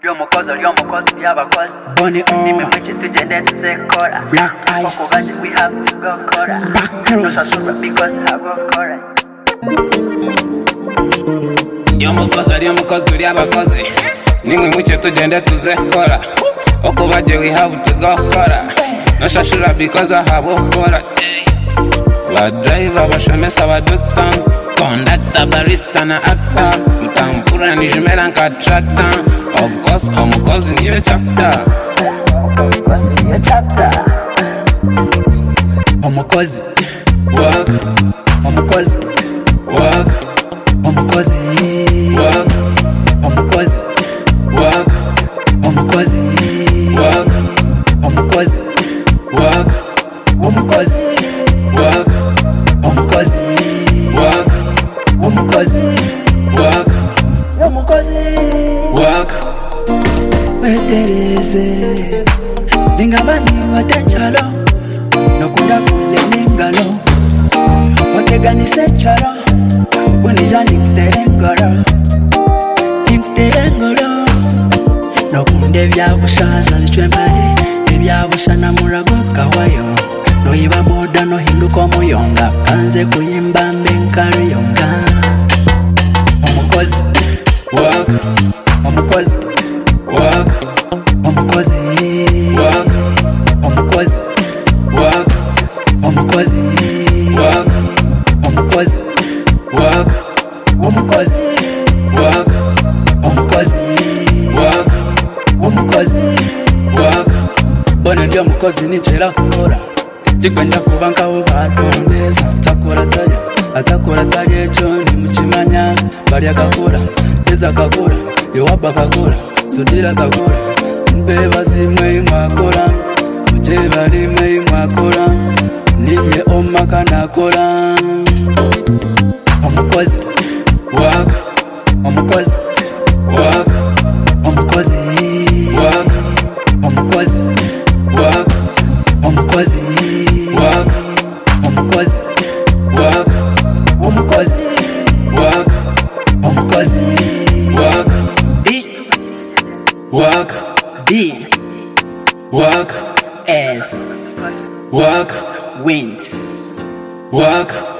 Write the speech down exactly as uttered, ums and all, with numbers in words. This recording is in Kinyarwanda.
Ryomukozi ryomukozi y'abakozi Bonnie on Nimwe mwiki tugende tuzekora Black Ice Koko gazi we have to go kora Sparkles Nusasura because habokora Ryomukozi ryomukozi y'abakozi Nimwe mwiki tugende tuzekora Koko gazi we have to go kora Nusasura because habokora Ba driver bashomesa baduta Conductor barista na actor Mtampura ni jumela nka tractor Of course omukozi niyo chapter Omukozi niyo chapter Omukozi Work Omukozi Work Omukozi Work Omukozi Work Omukozi Work Omukozi Work Omukozi Work Omukozi Work Omukozi Work Omukozi Work Wetereze Lingabani watenchalo Nokunda kule ningalo Wateganise chalo Wenija nikterengoro Nikterengoro Nokunde vyabushaza bichwembare Ebyabusha na murago kawayo Noyiba boda no hinduka omuyonga Kanze kuyimba mbenkari yonga Omukozi Work Omukozi Work Omukozi Work Omukozi Work Omukozi Work Omukozi Work Omukozi Work Omukozi Work Omukozi Work Bone ndio mukozi nichera kukora Tikwenda kubanka ubatondeza Takora tanya Atakora tali echo ni mchimanya Bali akakura Neza akakura Yowaba akakura Sundira akakura Mbeba zimwe imwakora Mujeba rimwe imwakora Ninye omaka nakora Omukozi Work Omukozi Work Omukozi Work Omukozi Work Omukozi Work Omukozi Work Omukozi Work Omukozi Work B Work B Work S Work Wins Work